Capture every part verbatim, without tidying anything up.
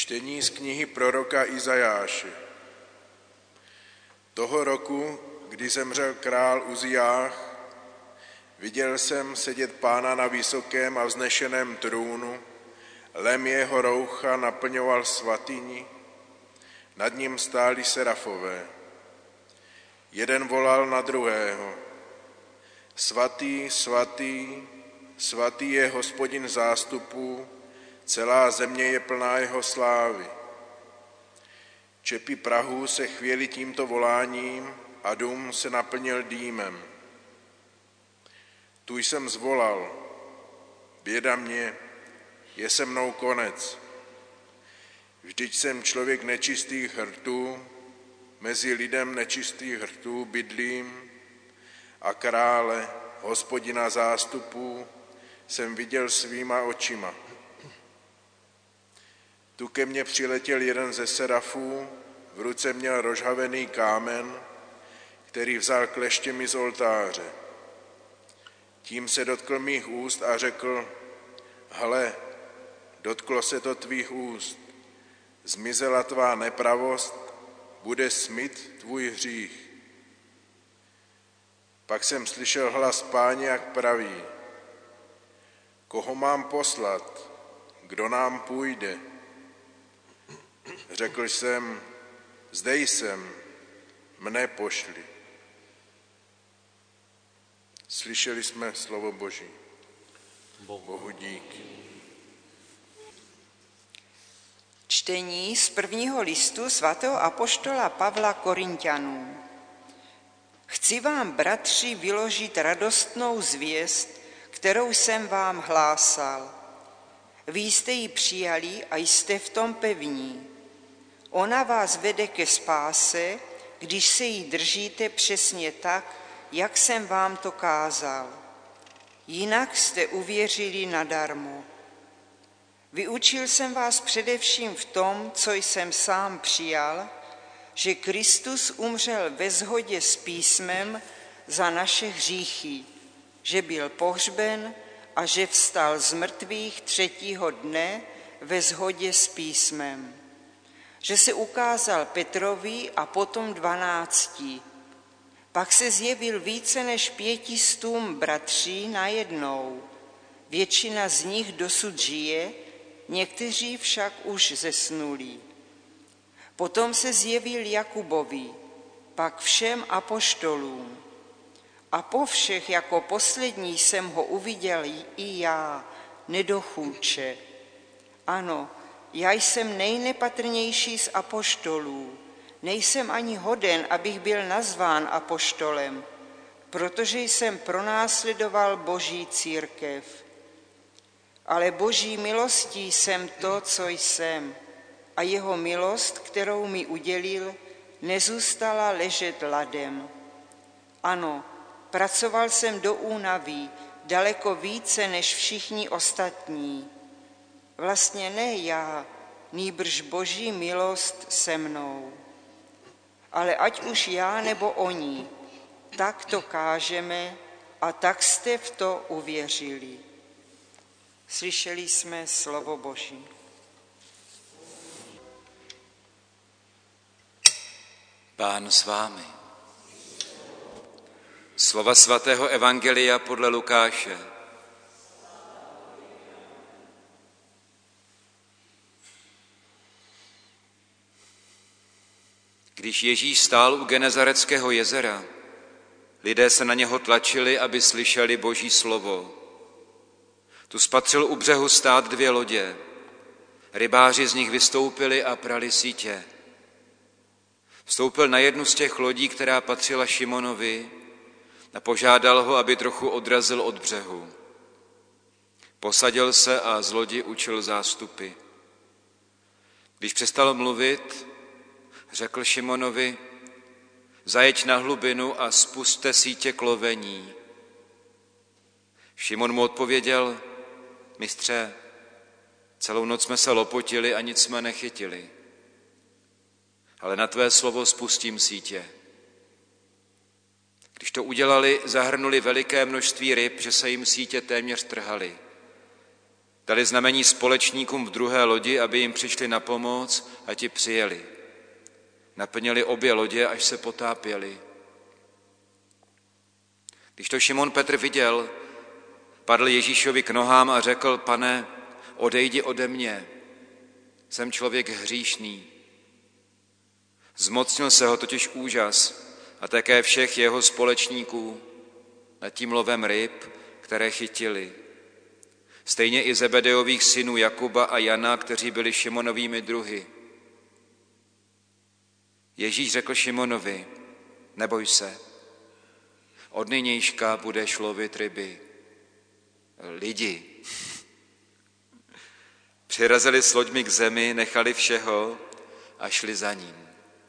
Čtení z knihy proroka Izajáše. Toho roku, kdy zemřel král Uziáš, viděl jsem sedět Pána na vysokém a vznešeném trůnu, lem jeho roucha naplňoval svatyni, nad ním stáli serafové. Jeden volal na druhého: Svatý, svatý, svatý je Hospodin zástupů, celá země je plná jeho slávy. Čepy prahu se chvěli tímto voláním a dům se naplnil dýmem. Tu jsem zvolal: běda mě, je se mnou konec. Vždyť jsem člověk nečistých rtů, mezi lidem nečistých rtů bydlím a krále, Hospodina zástupů, jsem viděl svýma očima. Tu ke mně přiletěl jeden ze serafů, v ruce měl rozhavený kámen, který vzal kleštěmi z oltáře. Tím se dotkl mých úst a řekl: hle, dotklo se to tvých úst, zmizela tvá nepravost, bude smyt tvůj hřích. Pak jsem slyšel hlas Páně, jak praví: koho mám poslat, kdo nám půjde? Řekl jsem: zde jsem, mne pošli. Slyšeli jsme slovo Boží. Bohu dík. Čtení z prvního listu svatého apoštola Pavla Korinťanům. Chci vám, bratři, vyložit radostnou zvěst, kterou jsem vám hlásal. Vy jste ji přijali a jste v tom pevní. Ona vás vede ke spáse, když se jí držíte přesně tak, jak jsem vám to kázal. Jinak jste uvěřili nadarmo. Vyučil jsem vás především v tom, co jsem sám přijal, že Kristus umřel ve shodě s písmem za naše hříchy, že byl pohřben a že vstal z mrtvých třetího dne ve shodě s písmem, že se ukázal Petrovi a potom dvanácti. Pak se zjevil více než pětistům bratří najednou. Většina z nich dosud žije, někteří však už zesnulí. Potom se zjevil Jakubovi, pak všem apoštolům. A po všech jako poslední jsem ho uviděl i já, nedochůdče. Ano, já jsem nejnepatrnější z apoštolů, nejsem ani hoden, abych byl nazván apoštolem, protože jsem pronásledoval Boží církev. Ale Boží milostí jsem to, co jsem, a jeho milost, kterou mi udělil, nezůstala ležet ladem. Ano, pracoval jsem do únavy daleko více než všichni ostatní. Vlastně ne já, nýbrž Boží milost se mnou. Ale ať už já nebo oni, tak to kážeme a tak jste v to uvěřili. Slyšeli jsme slovo Boží. Pán s vámi. Slova svatého evangelia podle Lukáše. Když Ježíš stál u Genezareckého jezera, lidé se na něho tlačili, aby slyšeli Boží slovo. Tu spatřil u břehu stát dvě lodě. Rybáři z nich vystoupili a prali sítě. Vstoupil na jednu z těch lodí, která patřila Šimonovi, a požádal ho, aby trochu odrazil od břehu. Posadil se a z lodi učil zástupy. Když přestal mluvit, řekl Šimonovi: zajeď na hlubinu a spusťte sítě k lovení. Šimon mu odpověděl: mistře, celou noc jsme se lopotili a nic jsme nechytili. Ale na tvé slovo spustím sítě. Když to udělali, zahrnuli veliké množství ryb, že se jim sítě téměř trhaly. Dali znamení společníkům v druhé lodi, aby jim přišli na pomoc a ti přijeli. Naplnili obě lodě, až se potápěli. Když to Šimon Petr viděl, padl Ježíšovi k nohám a řekl: Pane, odejdi ode mě, jsem člověk hříšný. Zmocnil se ho totiž úžas a také všech jeho společníků nad tím lovem ryb, které chytili. Stejně i Zebedejových synů Jakuba a Jana, kteří byli Šimonovými druhy. Ježíš řekl Šimonovi: neboj se, od nynějška budeš lovit ryby. Lidi. Přirazili s loďmi k zemi, nechali všeho a šli za ním.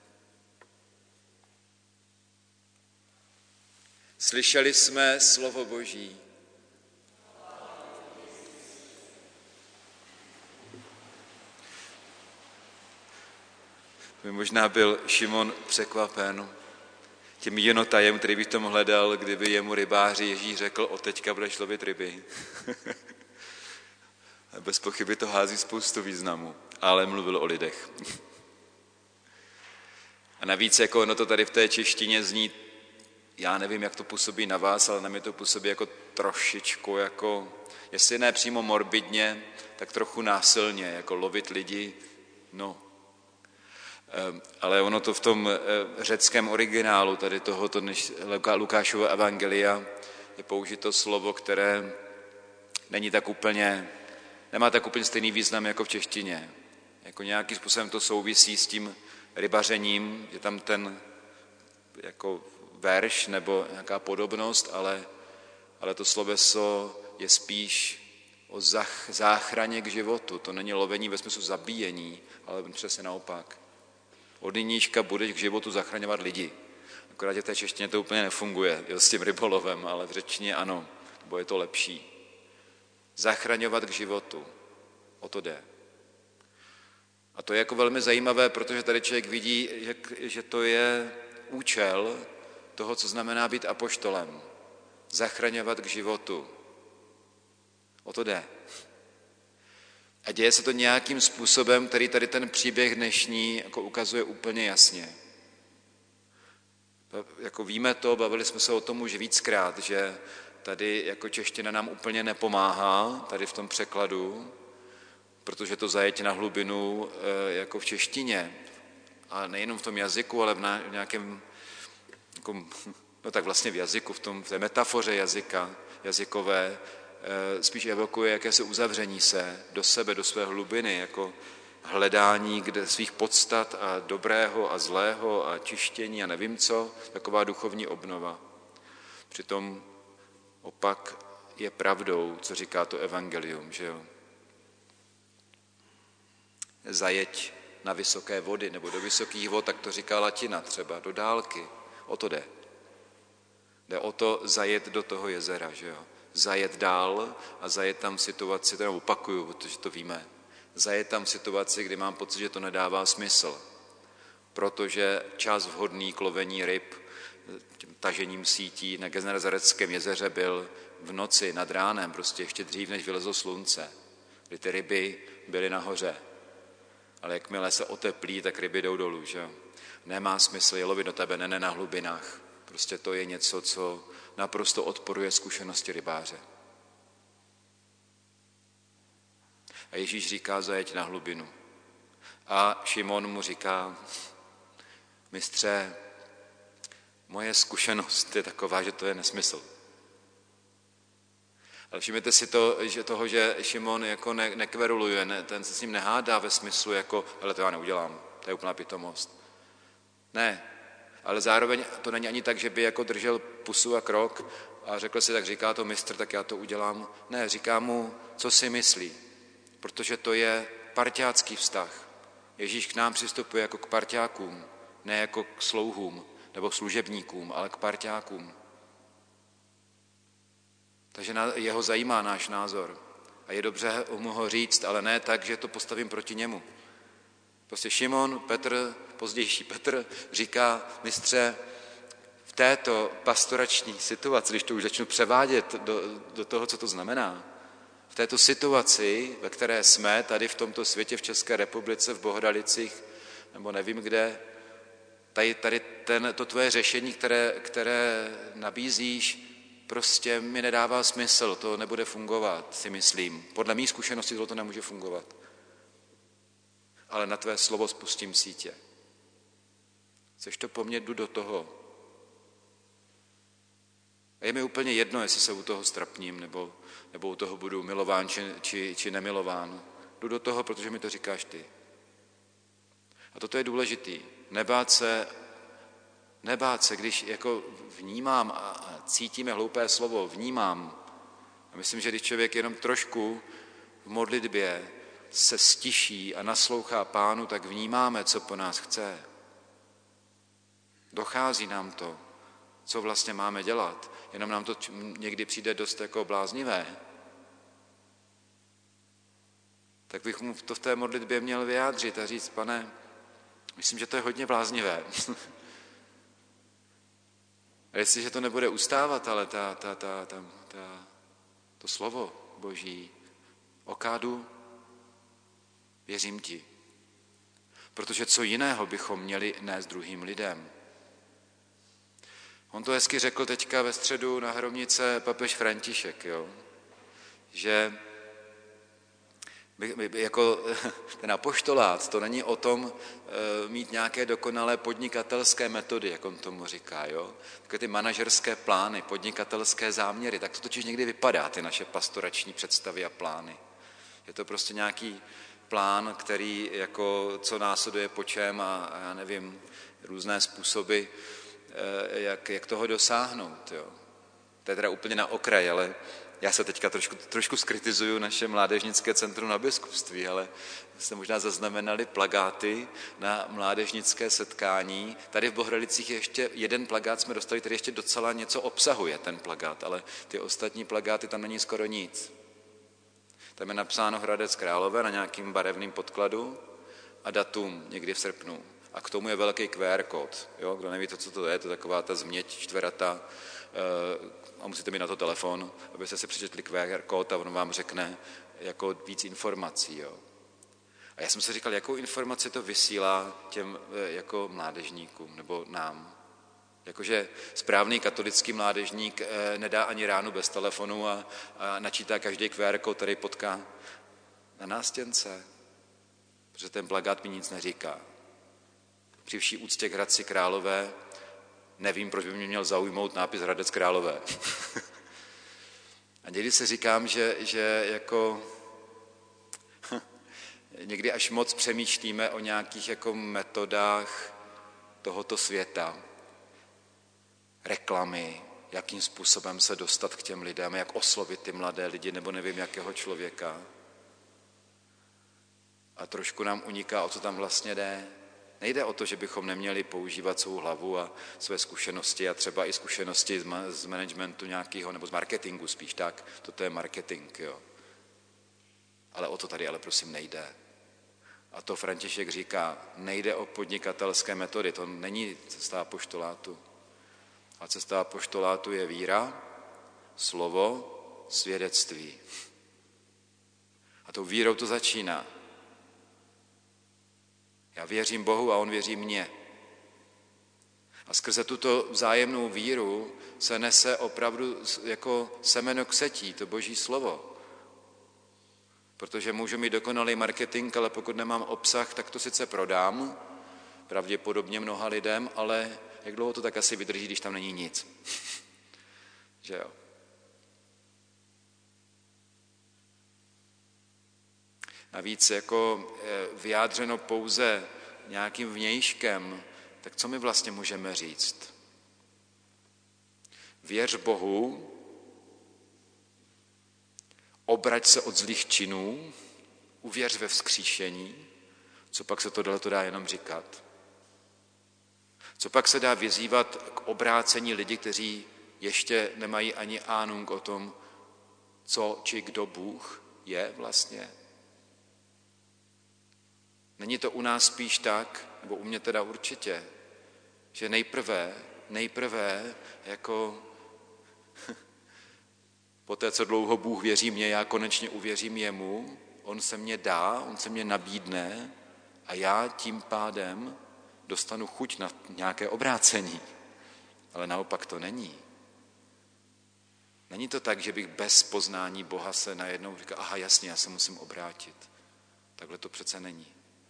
Slyšeli jsme slovo Boží. By možná byl Šimon překvapen tím jenotajem, který by v tom hledal, kdyby jemu rybáři Ježíš řekl: od teďka budeš lovit ryby. Bez pochyby to hází spoustu významu, ale mluvil o lidech. A navíc, jako ono to tady v té češtině zní, já nevím, jak to působí na vás, ale na mě to působí jako trošičku, jako, jestli ne přímo morbidně, tak trochu násilně, jako lovit lidi, no. Ale ono to v tom řeckém originálu tady tohoto Lukášova evangelia je použito slovo, které není tak úplně, nemá tak úplně stejný význam jako v češtině. Jako nějakým způsobem to souvisí s tím rybařením, je tam ten jako verš nebo nějaká podobnost, ale, ale to sloveso je spíš o zach, záchraně k životu. To není lovení ve smyslu zabíjení, ale přesně naopak. Od nyníčka budeš k životu zachraňovat lidi. Akorát v té češtině to úplně nefunguje, jo, s tím rybolovem, ale v řečtině ano, bo je to lepší. Zachraňovat k životu, o to jde. A to je jako velmi zajímavé, protože tady člověk vidí, že to je účel toho, co znamená být apoštolem. Zachraňovat k životu. O to jde. A děje se to nějakým způsobem, který tady ten příběh dnešní jako ukazuje úplně jasně. Jako víme to, bavili jsme se o tom už víckrát, že tady jako čeština nám úplně nepomáhá, tady v tom překladu, protože to zajetí na hlubinu jako v češtině. A nejenom v tom jazyku, ale v nějakém, jako, no tak vlastně v jazyku, v, tom, v té metafoře jazyka, jazykové, spíš evokuje jakési uzavření se do sebe, do své hlubiny, jako hledání kde svých podstat a dobrého a zlého a čištění a nevím co, taková duchovní obnova. Přitom opak je pravdou, co říká to evangelium, že jo. Zajeď na vysoké vody nebo do vysokých vod, tak to říká latina třeba, do dálky, o to jde. Jde o to zajet do toho jezera, že jo. Zajet dál a zajet tam situaci, to opakuju, protože to víme, zajet tam situaci, kdy mám pocit, že to nedává smysl, protože čas vhodný k lovení ryb, tím tažením sítí na Genezareckém jezeře byl v noci nad ránem, prostě ještě dřív, než vylezlo slunce, kdy ty ryby byly nahoře, ale jakmile se oteplí, tak ryby jdou dolů, že jo. Nemá smysl je lovit do tebe, ne, ne na hlubinách, prostě to je něco, co naprosto odporuje zkušenosti rybáře. A Ježíš říká, zajeď na hlubinu. A Šimon mu říká, mistře, moje zkušenost je taková, že to je nesmysl. Ale všimněte si to, že toho, že Šimon jako ne, nekveruluje, ne, ten se s ním nehádá ve smyslu jako, hele, to já neudělám, to je úplná pitomost. Ne, ale zároveň to není ani tak, že by jako držel pusu a krok a řekl si, tak říká to mistr, tak já to udělám. Ne, říká mu, co si myslí, protože to je parťácký vztah. Ježíš k nám přistupuje jako k parťákům, ne jako k slouhům nebo služebníkům, ale k parťákům. Takže jeho zajímá náš názor a je dobře mu ho říct, ale ne tak, že to postavím proti němu. Prostě Šimon, Petr, pozdější Petr říká, mistře, v této pastorační situaci, když to už začnu převádět do, do toho, co to znamená, v této situaci, ve které jsme tady v tomto světě, v České republice, v Bohdalicích, nebo nevím kde, tady, tady ten, to tvoje řešení, které, které nabízíš, prostě mi nedává smysl, to nebude fungovat, si myslím. Podle mých zkušeností to nemůže fungovat. Ale na tvé slovo spustím sítě. Chceš to po mně, jdu do toho. A je mi úplně jedno, jestli se u toho strapním, nebo, nebo u toho budu milován, či, či, či nemilován. Jdu do toho, protože mi to říkáš ty. A toto je důležitý. Nebát se, nebát se, když jako vnímám a cítíme hloupé slovo, vnímám. A myslím, že když člověk jenom trošku v modlitbě se stiší a naslouchá Pánu, tak vnímáme, co po nás chce. Dochází nám to, co vlastně máme dělat. Jenom nám to někdy přijde dost jako bláznivé. Tak bych mu to v té modlitbě měl vyjádřit a říct, Pane, myslím, že to je hodně bláznivé. A jestliže to nebude ustávat, ale ta, ta, ta, ta, ta, to slovo Boží, okádu, věřím ti. Protože co jiného bychom měli nést druhým lidem. On to hezky řekl teďka ve středu na Hromnice papež František, jo? Že jako ten apoštolát, to není o tom mít nějaké dokonalé podnikatelské metody, jak on tomu říká, jo? Takové ty manažerské plány, podnikatelské záměry, tak to totiž někdy vypadá, ty naše pastorační představy a plány. Je to prostě nějaký plán, který jako co následuje po čem a, a já nevím, různé způsoby, jak, jak toho dosáhnout. Jo. To je teda úplně na okraj, ale já se teďka trošku, trošku skritizuju naše mládežnické centrum na biskupství, ale jste možná zaznamenali plagáty na mládežnické setkání. Tady v Bohdalicích je ještě jeden plagát jsme dostali, který ještě docela něco obsahuje, ten plagát, ale ty ostatní plagáty, tam není skoro nic. Tam je napsáno Hradec Králové na nějakým barevným podkladu a datum někdy v srpnu. A k tomu je velký Q R kód. Jo? Kdo neví, to, co to je, to je taková ta změť čtverata a musíte mít na to telefon, abyste si přečetli Q R kód a on vám řekne jako víc informací. Jo? A já jsem si říkal, jakou informaci to vysílá těm jako mládežníkům nebo nám. Jakože správný katolický mládežník nedá ani ránu bez telefonu a, a načítá každý Q R kód, který potká na nástěnce, protože ten plakát mi nic neříká. Při vší úctě k Hradci Králové nevím, proč by mě měl zaujmout nápis Hradec Králové. A někdy si říkám, že, že jako někdy až moc přemýšlíme o nějakých jako metodách tohoto světa, reklamy, jakým způsobem se dostat k těm lidem, jak oslovit ty mladé lidi, nebo nevím, jakého člověka. A trošku nám uniká, o co tam vlastně jde. Nejde o to, že bychom neměli používat svou hlavu a své zkušenosti a třeba i zkušenosti z, ma- z managementu nějakého, nebo z marketingu spíš tak. Toto je marketing, jo. Ale o to tady ale prosím nejde. A to František říká, nejde o podnikatelské metody, to není cesta apoštolátu. A cesta apoštolátu je víra, slovo, svědectví. A tou vírou to začíná. Já věřím Bohu a on věří mně. A skrze tuto vzájemnou víru se nese opravdu jako semeno ksetí, to Boží slovo. Protože můžu mít dokonalý marketing, ale pokud nemám obsah, tak to sice prodám, pravděpodobně mnoha lidem, ale jak dlouho to tak asi vydrží, když tam není nic. Že jo? Navíc jako vyjádřeno pouze nějakým vnějškem, tak co my vlastně můžeme říct? Věř Bohu, obrať se od zlých činů, uvěř ve vzkříšení, co pak se tohle to dá jenom říkat? Co pak se dá vyzývat k obrácení lidí, kteří ještě nemají ani ánung o tom, co či kdo Bůh je vlastně? Není to u nás spíš tak, nebo u mě teda určitě, že nejprve, nejprve jako Poté, co dlouho Bůh věří mně, já konečně uvěřím jemu, on se mě dá, on se mě nabídne a já tím pádem dostanu chuť na nějaké obrácení. Ale naopak to není. Není to tak, že bych bez poznání Boha se najednou říkal, aha, jasně, já se musím obrátit. Takhle to přece není.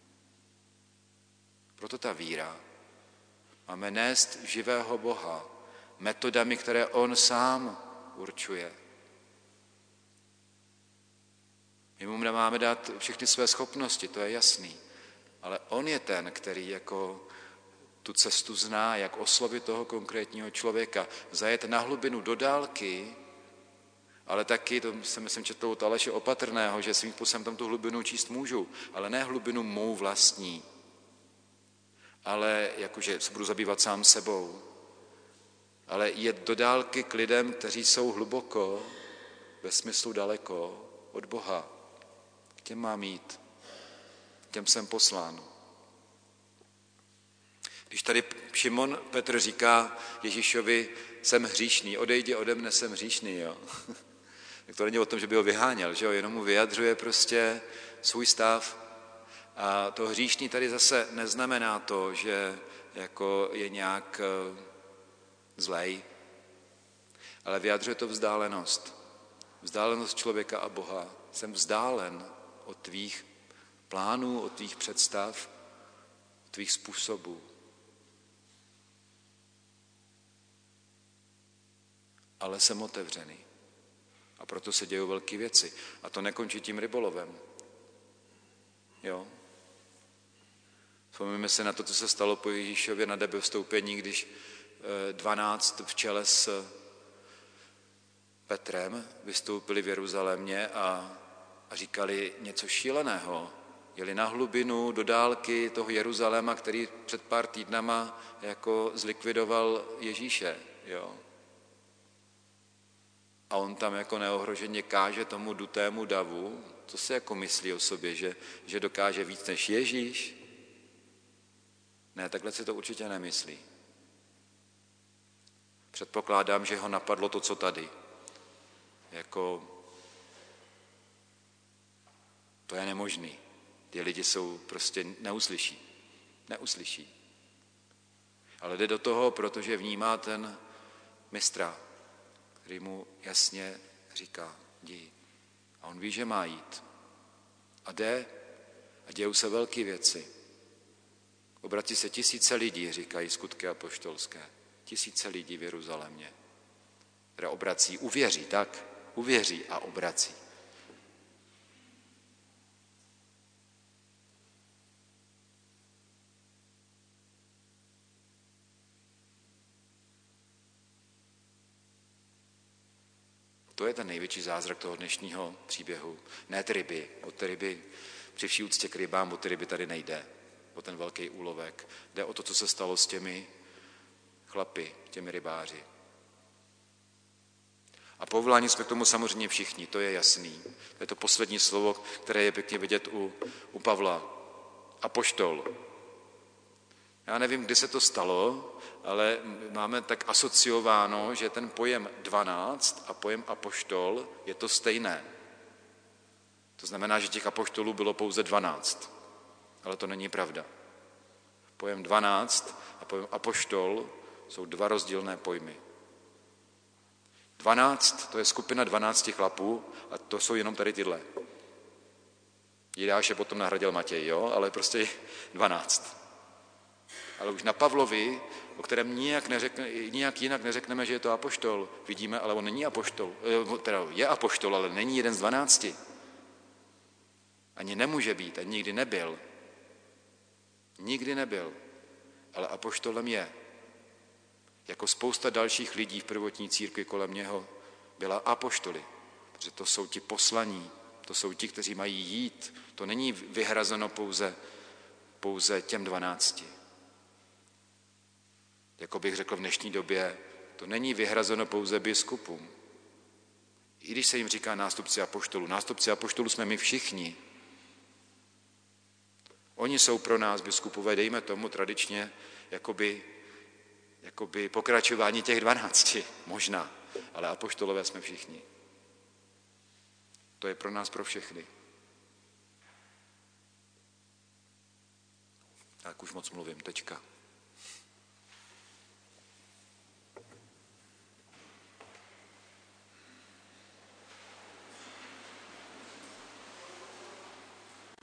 Proto ta víra. Máme nést živého Boha metodami, které on sám určuje. My mu máme dát všechny své schopnosti, to je jasný. Ale on je ten, který jako tu cestu zná, jak oslovit toho konkrétního člověka. Zajet na hlubinu do dálky, ale taky, to jsem myslím četl od Aleše Opatrného, že svým způsobem tam tu hlubinu číst můžu, ale ne hlubinu mou vlastní, ale jakože se budu zabývat sám sebou, ale jet do dálky k lidem, kteří jsou hluboko, ve smyslu daleko od Boha. K těm mám jít, k těm jsem poslán. Když tady Šimon Petr říká Ježíšovi, jsem hříšný, odejdi ode mne, jsem hříšný, jo. Tak to není o tom, že by ho vyháněl, že jo, jenom mu vyjadřuje prostě svůj stav. A to hříšný tady zase neznamená to, že jako je nějak zlej, ale vyjadřuje to vzdálenost. Vzdálenost člověka a Boha. Jsem vzdálen od tvých plánů, od tvých představ, od tvých způsobů. Ale jsem otevřený. A proto se dějou velké věci. A to nekončí tím rybolovem. Jo? Vzpomeňme se na to, co se stalo po Ježíšově na nebe vstoupení, když dvanáct v čele s Petrem vystoupili v Jeruzalémě a, a říkali něco šíleného. Jeli na hlubinu do dálky toho Jeruzaléma, který před pár týdnama jako zlikvidoval Ježíše. Jo? A on tam jako neohroženě káže tomu dutému davu, co si jako myslí o sobě, že, že dokáže víc než Ježíš? Ne, takhle si to určitě nemyslí. Předpokládám, že ho napadlo to, co tady. Jako, to je nemožný. Ty lidi jsou prostě neuslyší. Neuslyší. Ale jde do toho, protože vnímá ten mistra, který mu jasně říká, jdi. A on ví, že má jít. A jde a dějou se velké věci. Obrací se tisíce lidí, říkají skutky apoštolské. Tisíce lidí v Jeruzalémě, které obrací, uvěří, tak, uvěří a obrací. To je ten největší zázrak toho dnešního příběhu. Ne ty ryby. O ty ryby, při vší úctě k rybám, o ty ryby tady nejde. O ten velký úlovek. Jde o to, co se stalo s těmi chlapy, těmi rybáři. A povolání jsme k tomu samozřejmě všichni, to je jasný. To je to poslední slovo, které je pěkně vidět u, u Pavla. Apoštol. Já nevím, kdy se to stalo, ale máme tak asociováno, že ten pojem dvanáct a pojem apoštol je to stejné. To znamená, že těch apoštolů bylo pouze dvanáct. Ale to není pravda. Pojem dvanáct a pojem apoštol jsou dva rozdílné pojmy. Dvanáct, to je skupina dvanácti chlapů a to jsou jenom tady tyhle. Jidáše potom nahradil Matěj, jo, ale prostě dvanáct. Ale už na Pavlovi, o kterém nijak, neřekne, nijak jinak neřekneme, že je to apoštol, vidíme, ale on není apoštol, teda je apoštol, ale není jeden z dvanácti. Ani nemůže být, ani nikdy nebyl. Nikdy nebyl, ale apoštolem je. Jako spousta dalších lidí v prvotní církvi kolem něho byla apoštoly, protože to jsou ti poslaní, to jsou ti, kteří mají jít. To není vyhrazeno pouze, pouze těm dvanácti. Jako bych řekl v dnešní době, to není vyhrazeno pouze biskupům. I když se jim říká nástupci apoštolů. Nástupci apoštolů jsme my všichni. Oni jsou pro nás biskupové, dejme tomu tradičně, jakoby, jakoby pokračování těch dvanácti, možná, ale apoštolové jsme všichni. To je pro nás, pro všechny. Tak už moc mluvím, tečka.